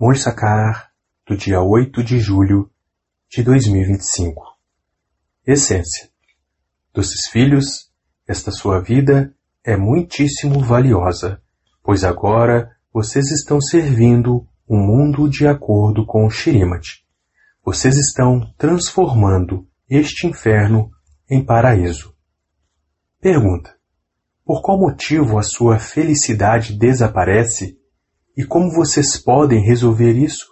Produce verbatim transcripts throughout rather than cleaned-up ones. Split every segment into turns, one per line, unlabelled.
Moissacar, do dia oito de julho de dois mil e vinte e cinco. Essência. Doces filhos, esta sua vida é muitíssimo valiosa, pois agora vocês estão servindo o mundo de acordo com o Shrimad. Vocês estão transformando este inferno em paraíso. Pergunta: por qual motivo a sua felicidade desaparece e como vocês podem resolver isso?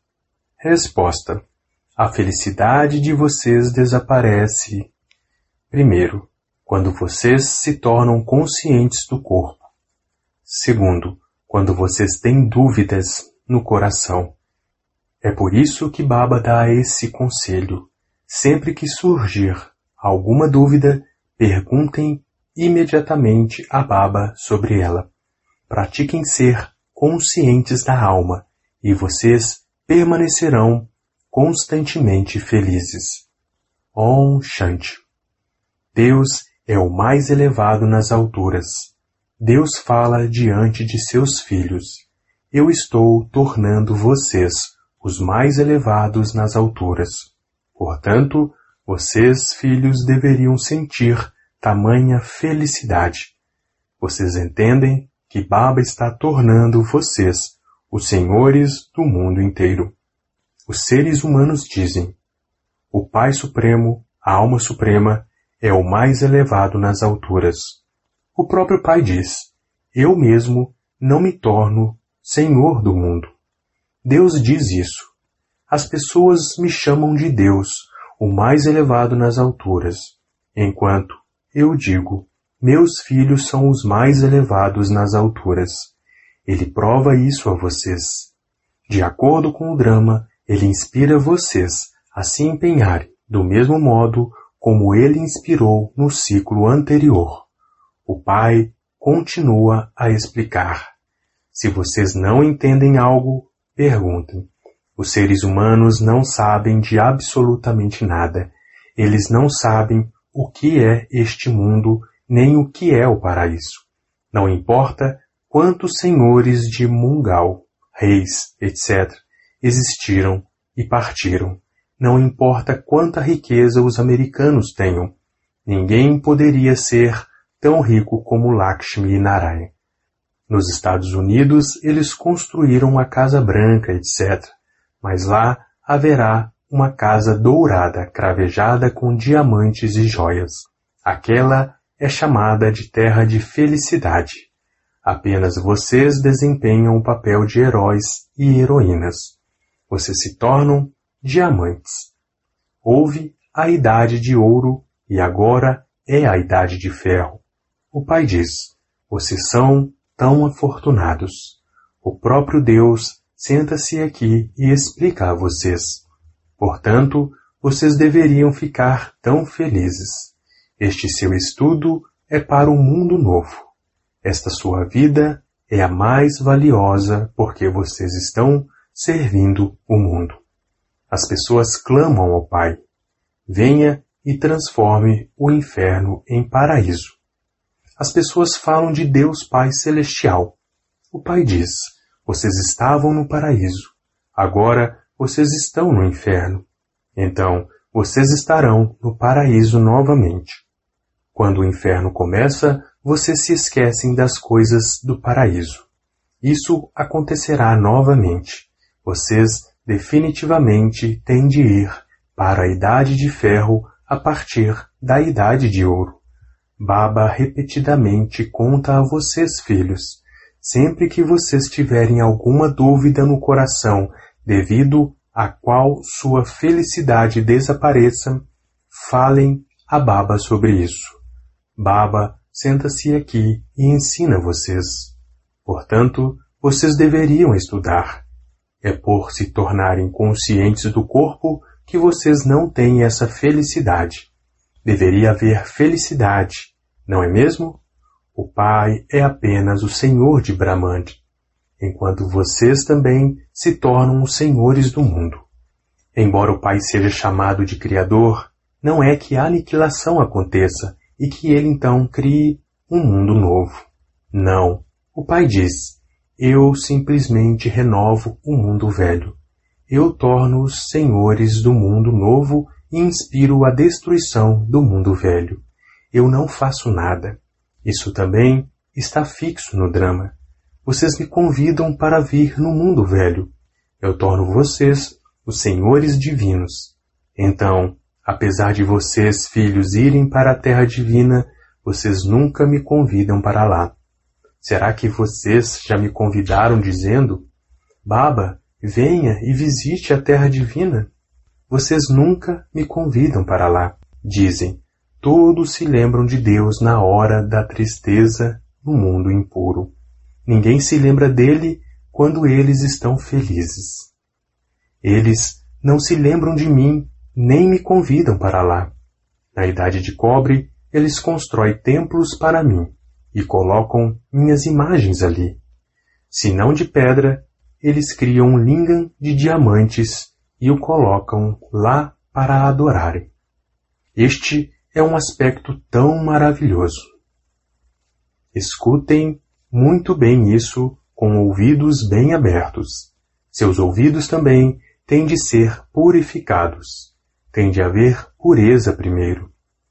Resposta: a felicidade de vocês desaparece, primeiro, quando vocês se tornam conscientes do corpo. Segundo, quando vocês têm dúvidas no coração. É por isso que Baba dá esse conselho. Sempre que surgir alguma dúvida, perguntem imediatamente a Baba sobre ela. Pratiquem ser conscientes da alma e vocês permanecerão constantemente felizes. Om Shanti. Deus é o mais elevado nas alturas. Deus fala diante de seus filhos. Eu estou tornando vocês os mais elevados nas alturas. Portanto, vocês, filhos, deveriam sentir tamanha felicidade. Vocês entendem que Baba está tornando vocês os senhores do mundo inteiro. Os seres humanos dizem: o Pai Supremo, a Alma Suprema, é o mais elevado nas alturas. O próprio Pai diz: eu mesmo não me torno Senhor do mundo. Deus diz isso. As pessoas me chamam de Deus, o mais elevado nas alturas, enquanto eu digo: meus filhos são os mais elevados nas alturas. Ele prova isso a vocês. De acordo com o drama, ele inspira vocês a se empenharem do mesmo modo como ele inspirou no ciclo anterior. O Pai continua a explicar. Se vocês não entendem algo, perguntem. Os seres humanos não sabem de absolutamente nada. Eles não sabem o que é este mundo, nem o que é o paraíso. Não importa quantos senhores de Mungal, reis, etcétera, existiram e partiram. Não importa quanta riqueza os americanos tenham. Ninguém poderia ser tão rico como Lakshmi Narayan. Nos Estados Unidos, eles construíram uma casa branca, etcétera. Mas lá haverá uma casa dourada, cravejada com diamantes e joias. Aquela é chamada de terra de felicidade. Apenas vocês desempenham o papel de heróis e heroínas. Vocês se tornam diamantes. Houve a idade de ouro e agora é a idade de ferro. O Pai diz: vocês são tão afortunados. O próprio Deus senta-se aqui e explica a vocês. Portanto, vocês deveriam ficar tão felizes. Este seu estudo é para um mundo novo. Esta sua vida é a mais valiosa porque vocês estão servindo o mundo. As pessoas clamam ao Pai: venha e transforme o inferno em paraíso. As pessoas falam de Deus Pai Celestial. O Pai diz: vocês estavam no paraíso. Agora vocês estão no inferno. Então, vocês estarão no paraíso novamente. Quando o inferno começa, vocês se esquecem das coisas do paraíso. Isso acontecerá novamente. Vocês definitivamente têm de ir para a idade de ferro a partir da idade de ouro. Baba repetidamente conta a vocês, filhos. Sempre que vocês tiverem alguma dúvida no coração devido a qual sua felicidade desapareça, falem a Baba sobre isso. Baba senta-se aqui e ensina vocês. Portanto, vocês deveriam estudar. É por se tornarem conscientes do corpo que vocês não têm essa felicidade. Deveria haver felicidade, não é mesmo? O Pai é apenas o Senhor de Brahman, enquanto vocês também se tornam os senhores do mundo. Embora o Pai seja chamado de Criador, não é que a aniquilação aconteça e que ele então crie um mundo novo. Não. O Pai diz: eu simplesmente renovo o mundo velho. Eu torno-os senhores do mundo novo e inspiro a destruição do mundo velho. Eu não faço nada. Isso também está fixo no drama. Vocês me convidam para vir no mundo velho. Eu torno vocês os senhores divinos. Então, apesar de vocês, filhos, irem para a terra divina, vocês nunca me convidam para lá. Será que vocês já me convidaram dizendo: Baba, venha e visite a terra divina? Vocês nunca me convidam para lá. Dizem, todos se lembram de Deus na hora da tristeza no mundo impuro. Ninguém se lembra dele quando eles estão felizes. Eles não se lembram de mim, nem me convidam para lá. Na idade de cobre, eles constroem templos para mim e colocam minhas imagens ali. Se não de pedra, eles criam um lingam de diamantes e o colocam lá para adorarem. Este é um aspecto tão maravilhoso. Escutem muito bem isso com ouvidos bem abertos. Seus ouvidos também têm de ser purificados. Tem de haver pureza primeiro.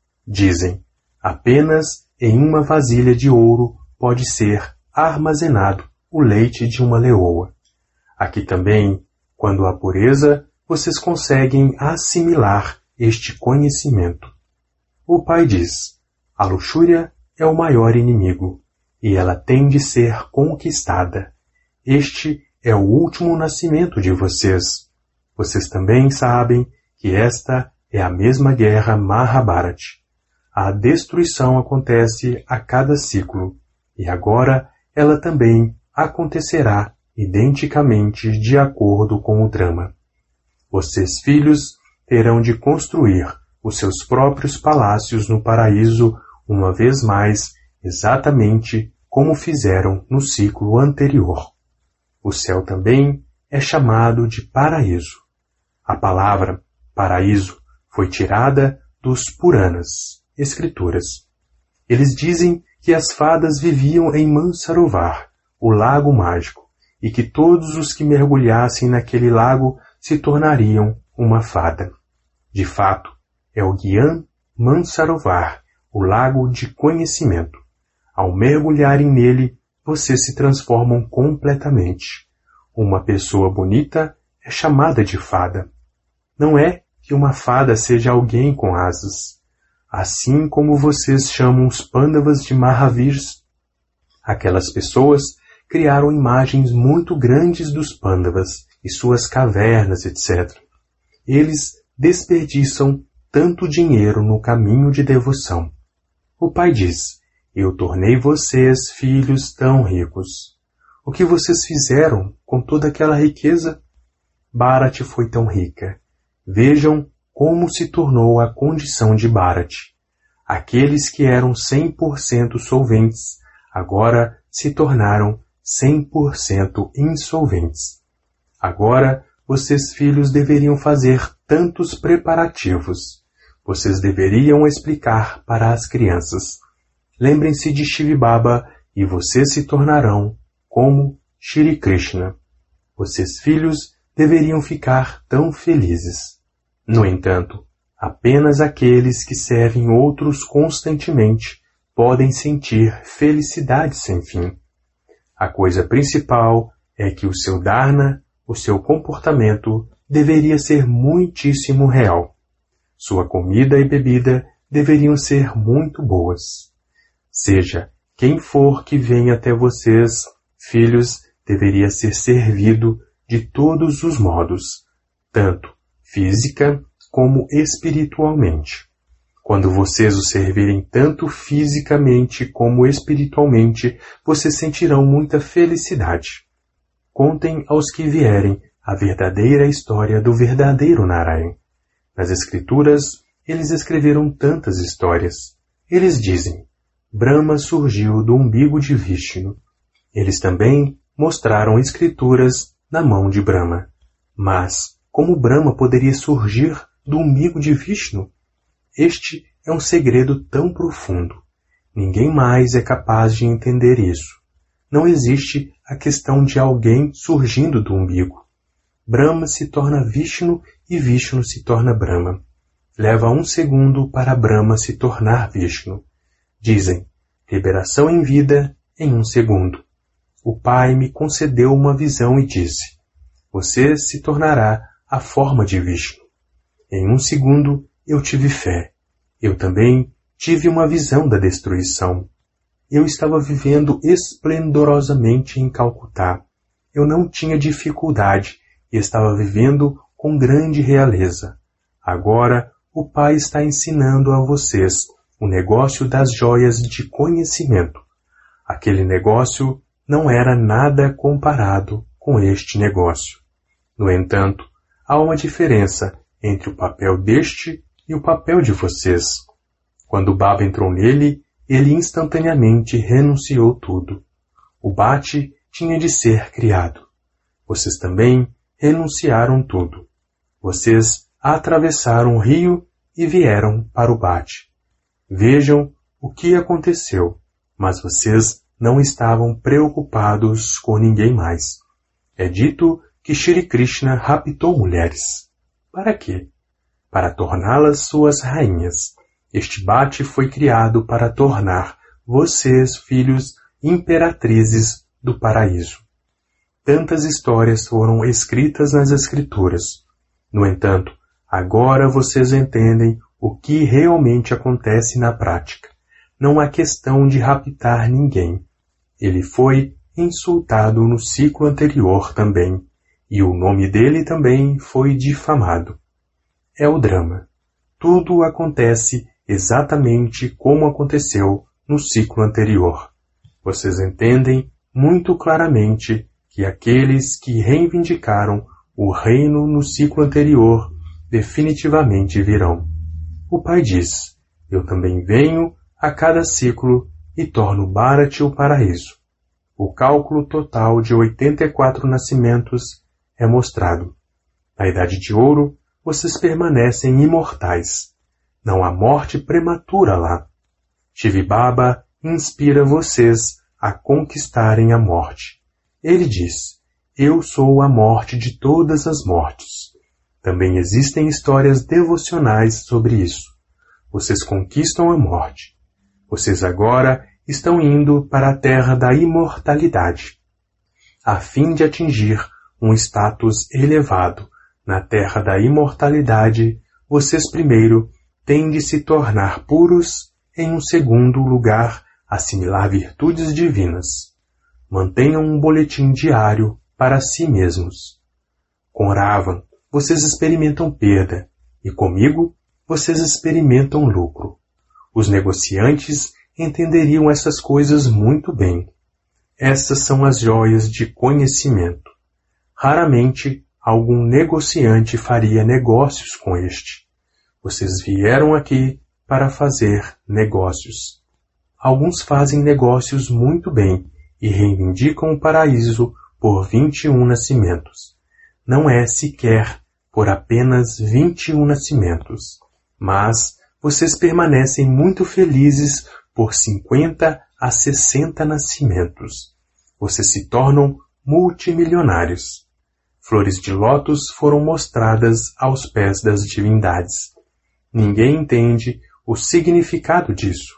Dizem, apenas em uma vasilha de ouro pode ser armazenado o leite de uma leoa. Aqui também, quando há pureza, vocês conseguem assimilar este conhecimento. O pai diz, a luxúria é o maior inimigo, e ela tem de ser conquistada. Este é o último nascimento de vocês. Vocês também sabem que esta é a mesma guerra Mahabharata. A destruição acontece a cada ciclo, e agora ela também acontecerá identicamente de acordo com o drama. Vocês, filhos, terão de construir os seus próprios palácios no paraíso uma vez mais, exatamente como fizeram no ciclo anterior. O céu também é chamado de paraíso. A palavra paraíso foi tirada dos Puranas, escrituras. Eles dizem que as fadas viviam em Mansarovar, o lago mágico, e que todos os que mergulhassem naquele lago se tornariam uma fada. De fato, é o Gyan Mansarovar, o lago de conhecimento. Ao mergulharem nele, vocês se transformam completamente. Uma pessoa bonita é chamada de fada. Não é que uma fada seja alguém com asas. Assim como vocês chamam os Pandavas de Mahavirs, aquelas pessoas criaram imagens muito grandes dos Pandavas e suas cavernas, etcétera. Eles desperdiçam tanto dinheiro no caminho de devoção. O pai diz, eu tornei vocês, filhos, tão ricos. O que vocês fizeram com toda aquela riqueza? Bharat foi tão rica. Vejam como se tornou a condição de Bharat. Aqueles que eram cem por cento solventes, agora se tornaram cem por cento insolventes. Agora, vocês filhos deveriam fazer tantos preparativos. Vocês deveriam explicar para as crianças. Lembrem-se de Shiv Baba e vocês se tornarão como Shri Krishna. Vocês filhos deveriam ficar tão felizes. No entanto, apenas aqueles que servem outros constantemente podem sentir felicidade sem fim. A coisa principal é que o seu dharna, o seu comportamento, deveria ser muitíssimo real. Sua comida e bebida deveriam ser muito boas. Seja quem for que venha até vocês, filhos, deveria ser servido de todos os modos, tanto física como espiritualmente. Quando vocês o servirem tanto fisicamente como espiritualmente, vocês sentirão muita felicidade. Contem aos que vierem a verdadeira história do verdadeiro Narayan. Nas escrituras, eles escreveram tantas histórias. Eles dizem, Brahma surgiu do umbigo de Vishnu. Eles também mostraram escrituras na mão de Brahma. Mas, como Brahma poderia surgir do umbigo de Vishnu? Este é um segredo tão profundo. Ninguém mais é capaz de entender isso. não existe a questão de alguém surgindo do umbigo. Brahma se torna Vishnu e Vishnu se torna Brahma. Leva um segundo para Brahma se tornar Vishnu. Dizem, liberação em vida em um segundo. O Pai me concedeu uma visão e disse, você se tornará a forma de Vishnu. Em um segundo eu tive fé. Eu também tive uma visão da destruição. Eu estava vivendo esplendorosamente em Calcutá. Eu não tinha dificuldade e estava vivendo com grande realeza. Agora o Pai está ensinando a vocês o negócio das joias de conhecimento. Aquele negócio não era nada comparado com este negócio. No entanto, há uma diferença entre o papel deste e o papel de vocês. Quando Baba entrou nele, ele instantaneamente renunciou tudo. O Bhati tinha de ser criado. Vocês também renunciaram tudo. Vocês atravessaram o rio e vieram para o Bhati. Vejam o que aconteceu, mas vocês não estavam preocupados com ninguém mais. É dito que Shri Krishna raptou mulheres. Para quê? Para torná-las suas rainhas. Este Bhati foi criado para tornar vocês, filhos, imperatrizes do paraíso. Tantas histórias foram escritas nas Escrituras. No entanto, agora vocês entendem o que realmente acontece na prática. Não há questão de raptar ninguém. Ele foi insultado no ciclo anterior também, e o nome dele também foi difamado. É o drama. Tudo acontece exatamente como aconteceu no ciclo anterior. Vocês entendem muito claramente que aqueles que reivindicaram o reino no ciclo anterior definitivamente virão. O Pai diz, eu também venho a cada ciclo e torno Bharati o paraíso. O cálculo total de oitenta e quatro nascimentos é mostrado. Na Idade de Ouro, vocês permanecem imortais. Não há morte prematura lá. Shiv Baba inspira vocês a conquistarem a morte. Ele diz, eu sou a morte de todas as mortes. Também existem histórias devocionais sobre isso. Vocês conquistam a morte. Vocês agora estão indo para a terra da imortalidade. A fim de atingir um status elevado na terra da imortalidade, vocês primeiro têm de se tornar puros, em um segundo lugar, assimilar virtudes divinas. Mantenham um boletim diário para si mesmos. Com Ravan, vocês experimentam perda, e comigo, vocês experimentam lucro. Os negociantes entenderiam essas coisas muito bem. Essas são as joias de conhecimento. Raramente algum negociante faria negócios com este. Vocês vieram aqui para fazer negócios. Alguns fazem negócios muito bem e reivindicam o paraíso por vinte e um nascimentos. Não é sequer por apenas vinte e um nascimentos, mas vocês permanecem muito felizes por cinquenta a sessenta nascimentos. Vocês se tornam multimilionários. Flores de lótus foram mostradas aos pés das divindades. Ninguém entende o significado disso.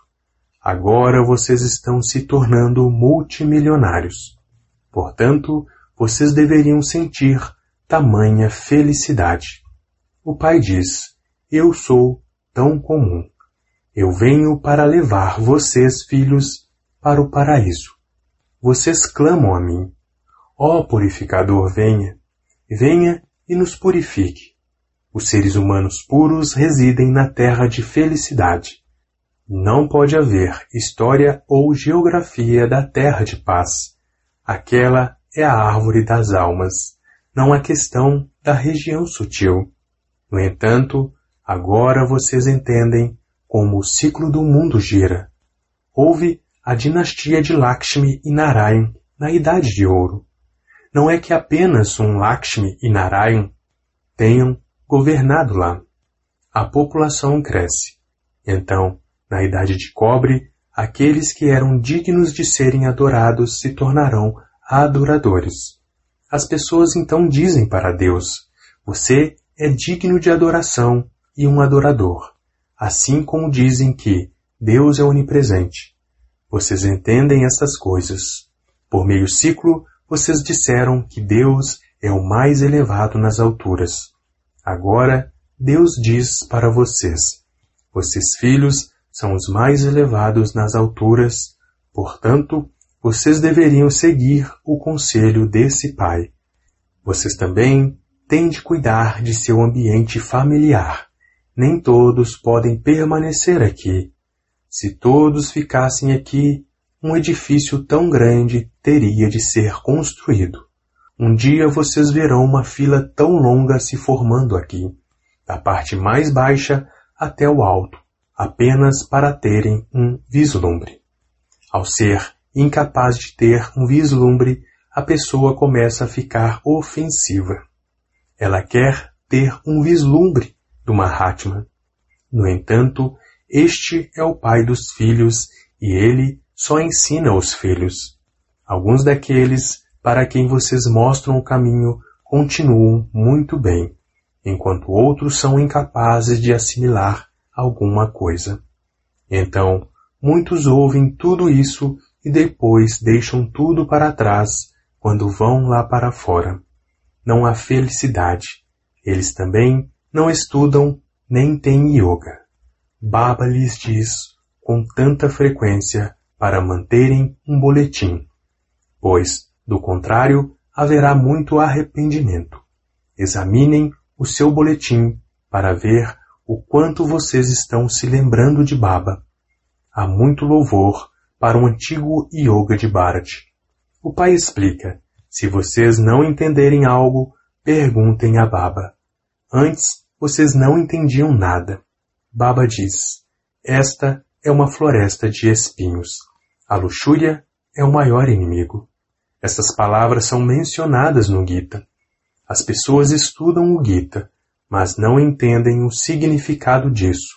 Agora vocês estão se tornando multimilionários. Portanto, vocês deveriam sentir tamanha felicidade. O Pai diz, eu sou tão comum. Eu venho para levar vocês, filhos, para o paraíso. Vocês clamam a mim. Ó purificador, venha. Venha e nos purifique. Os seres humanos puros residem na terra de felicidade. Não pode haver história ou geografia da terra de paz. Aquela é a árvore das almas. Não há questão da região sutil. No entanto, agora vocês entendem como o ciclo do mundo gira. Houve a dinastia de Lakshmi e Narayan na Idade de Ouro. Não é que apenas um Lakshmi e Narayan tenham governado lá. A população cresce. Então, na Idade de Cobre, aqueles que eram dignos de serem adorados se tornarão adoradores. As pessoas então dizem para Deus: você é digno de adoração e um adorador, assim como dizem que Deus é onipresente. Vocês entendem essas coisas. Por meio ciclo, vocês disseram que Deus é o mais elevado nas alturas. Agora, Deus diz para vocês: vocês, filhos, são os mais elevados nas alturas, portanto, vocês deveriam seguir o conselho desse pai. Vocês também têm de cuidar de seu ambiente familiar. Nem todos podem permanecer aqui. Se todos ficassem aqui, um edifício tão grande teria de ser construído. Um dia vocês verão uma fila tão longa se formando aqui, da parte mais baixa até o alto, apenas para terem um vislumbre. Ao ser incapaz de ter um vislumbre, a pessoa começa a ficar ofensiva. Ela quer ter um vislumbre do Mahatma. No entanto, este é o pai dos filhos e ele só ensina os filhos. Alguns daqueles para quem vocês mostram o caminho continuam muito bem, enquanto outros são incapazes de assimilar alguma coisa. Então, muitos ouvem tudo isso e depois deixam tudo para trás quando vão lá para fora. Não há felicidade. Eles também não estudam nem têm yoga. Baba lhes diz com tanta frequência para manterem um boletim, pois, do contrário, haverá muito arrependimento. Examinem o seu boletim para ver o quanto vocês estão se lembrando de Baba. Há muito louvor para o antigo yoga de Bharat. O pai explica: se vocês não entenderem algo, perguntem a Baba. Antes, vocês não entendiam nada. Baba diz: esta é uma floresta de espinhos. A luxúria é o maior inimigo. Essas palavras são mencionadas no Gita. As pessoas estudam o Gita, mas não entendem o significado disso.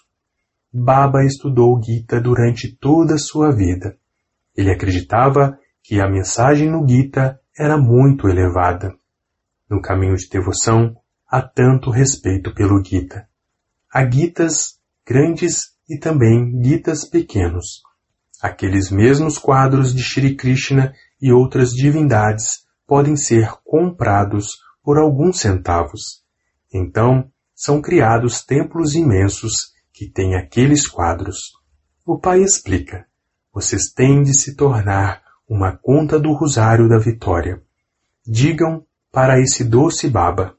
Baba estudou o Gita durante toda a sua vida. Ele acreditava que a mensagem no Gita era muito elevada. No caminho de devoção, há tanto respeito pelo Gita. Há Gitas grandes e também Gitas pequenos. Aqueles mesmos quadros de Shri Krishna e outras divindades podem ser comprados por alguns centavos. Então, são criados templos imensos que têm aqueles quadros. O pai explica: vocês têm de se tornar uma conta do Rosário da Vitória. Digam para esse doce Baba: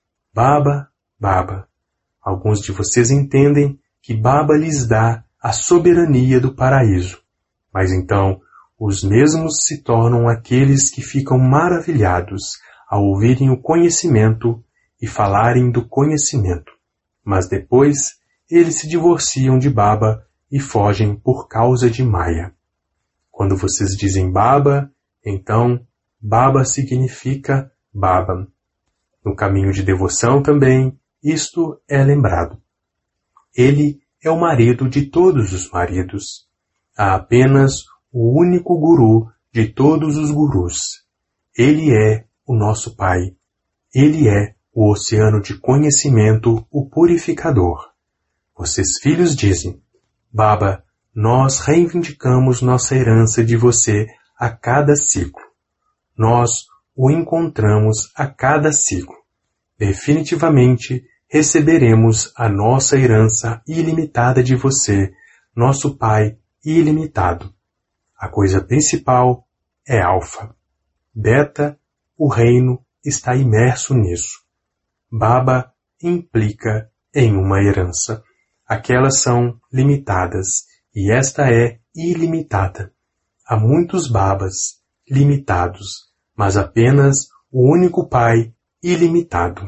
Baba, Baba. Alguns de vocês entendem que Baba lhes dá a soberania do paraíso. Mas então, os mesmos se tornam aqueles que ficam maravilhados ao ouvirem o conhecimento e falarem do conhecimento. Mas depois, eles se divorciam de Baba e fogem por causa de Maya. Quando vocês dizem Baba, então, Baba significa Baba. No caminho de devoção também, isto é lembrado. Ele é o marido de todos os maridos. Há apenas o único guru de todos os gurus. Ele é o nosso pai. Ele é o oceano de conhecimento, o purificador. Vocês, filhos, dizem: Baba, nós reivindicamos nossa herança de você a cada ciclo. Nós o encontramos a cada ciclo. Definitivamente receberemos a nossa herança ilimitada de você, nosso Pai ilimitado. A coisa principal é Alfa. Beta, o reino, está imerso nisso. Baba implica em uma herança. Aquelas são limitadas e esta é ilimitada. Há muitos Babas limitados, mas apenas o único Pai ilimitado.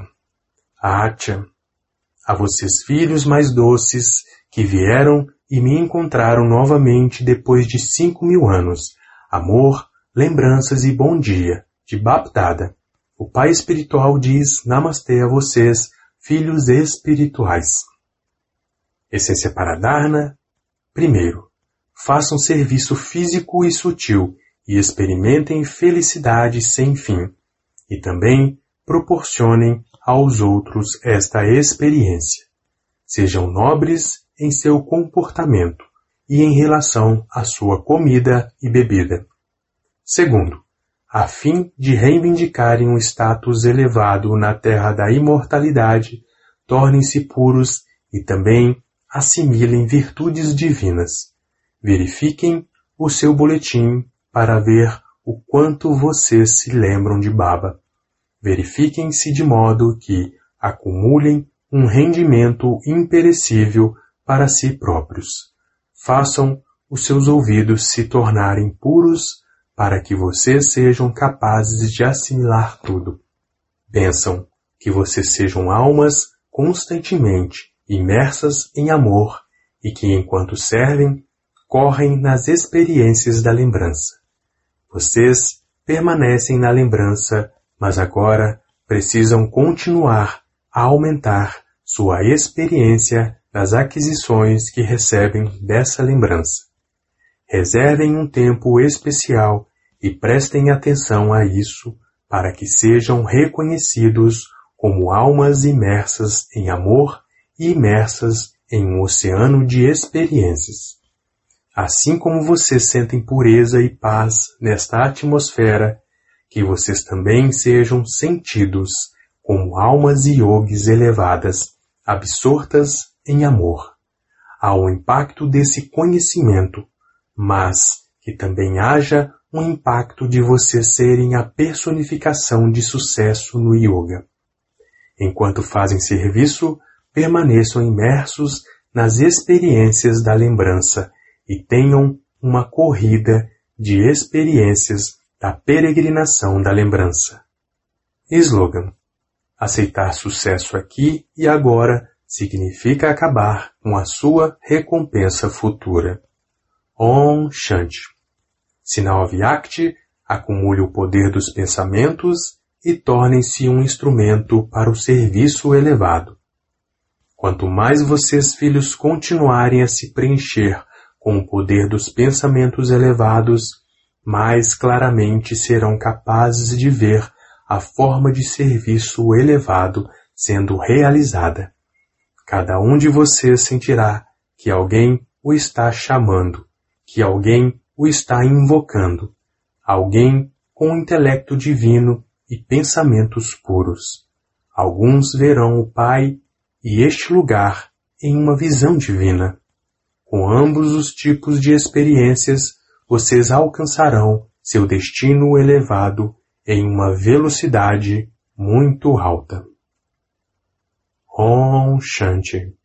Atya, a vocês, filhos mais doces, que vieram e me encontraram novamente depois de cinco mil anos. Amor, lembranças e bom dia, de Bapdada. O Pai espiritual diz Namastê a vocês, filhos espirituais. Essência para Dharna. Primeiro, façam serviço físico e sutil e experimentem felicidade sem fim, e também proporcionem aos outros esta experiência. Sejam nobres em seu comportamento e em relação à sua comida e bebida. Segundo, a fim de reivindicarem um status elevado na terra da imortalidade, tornem-se puros e também assimilem virtudes divinas. Verifiquem o seu boletim para ver o quanto vocês se lembram de Baba. Verifiquem-se de modo que acumulem um rendimento imperecível para si próprios. Façam os seus ouvidos se tornarem puros para que vocês sejam capazes de assimilar tudo. Pensam que vocês sejam almas constantemente imersas em amor e que, enquanto servem, correm nas experiências da lembrança. Vocês permanecem na lembrança, mas agora precisam continuar a aumentar sua experiência das aquisições que recebem dessa lembrança. Reservem um tempo especial e prestem atenção a isso para que sejam reconhecidos como almas imersas em amor e imersas em um oceano de experiências. Assim como vocês sentem pureza e paz nesta atmosfera, que vocês também sejam sentidos como almas yogis elevadas, absortas em amor. Há um impacto desse conhecimento, mas que também haja um impacto de vocês serem a personificação de sucesso no yoga. Enquanto fazem serviço, permaneçam imersos nas experiências da lembrança e tenham uma corrida de experiências da peregrinação da lembrança. Slogan: aceitar sucesso aqui e agora significa acabar com a sua recompensa futura. Om Shanti. Sinal Avyakti, acumule o poder dos pensamentos e tornem-se um instrumento para o serviço elevado. Quanto mais vocês, filhos, continuarem a se preencher com o poder dos pensamentos elevados, mais claramente serão capazes de ver a forma de serviço elevado sendo realizada. Cada um de vocês sentirá que alguém o está chamando, que alguém o está invocando, alguém com um intelecto divino e pensamentos puros. Alguns verão o Pai e este lugar em uma visão divina. Com ambos os tipos de experiências, vocês alcançarão seu destino elevado em uma velocidade muito alta. Om Shanti.